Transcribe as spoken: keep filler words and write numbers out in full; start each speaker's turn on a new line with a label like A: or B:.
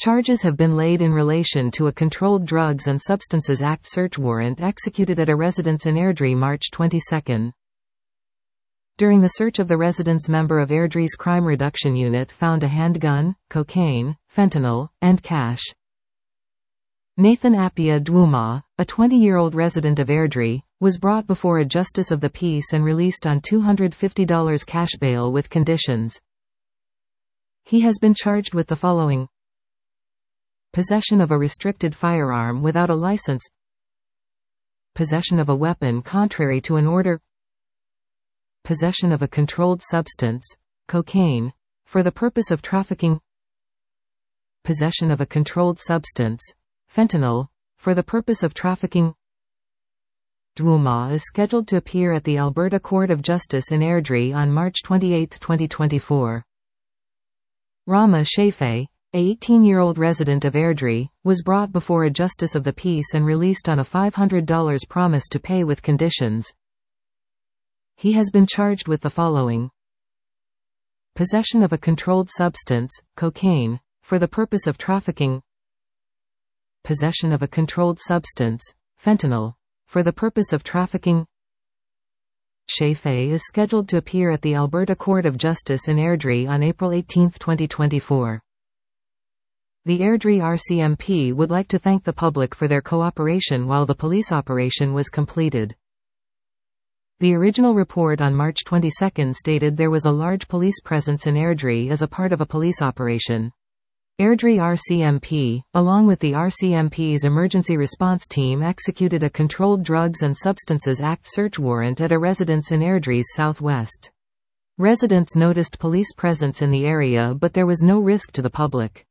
A: Charges have been laid in relation to a Controlled Drugs and Substances Act search warrant executed at a residence in Airdrie March twenty-second. During the search of the residence, member of Airdrie's Crime Reduction Unit found a handgun, cocaine, fentanyl, and cash. Nathan Appiah Dwuma, a twenty-year-old resident of Airdrie, was brought before a justice of the peace and released on two hundred fifty dollars cash bail with conditions. He has been charged with the following: possession of a restricted firearm without a license, possession of a weapon contrary to an order, possession of a controlled substance, cocaine, for the purpose of trafficking, possession of a controlled substance, fentanyl, for the purpose of trafficking. Dwuma is scheduled to appear at the Alberta Court of Justice in Airdrie on March twenty-eighth, twenty twenty-four. Rama Shafei, a eighteen-year-old resident of Airdrie, was brought before a justice of the peace and released on a five hundred dollars promise to pay with conditions. He has been charged with the following: possession of a controlled substance, cocaine, for the purpose of trafficking, possession of a controlled substance, fentanyl, for the purpose of trafficking. Shafei is scheduled to appear at the Alberta Court of Justice in Airdrie on April eighteenth, twenty twenty-four. The Airdrie R C M P would like to thank the public for their cooperation while the police operation was completed. The original report on March twenty-second stated there was a large police presence in Airdrie as a part of a police operation. Airdrie R C M P, along with the R C M P's emergency response team, executed a Controlled Drugs and Substances Act search warrant at a residence in Airdrie's southwest. Residents noticed police presence in the area, but there was no risk to the public.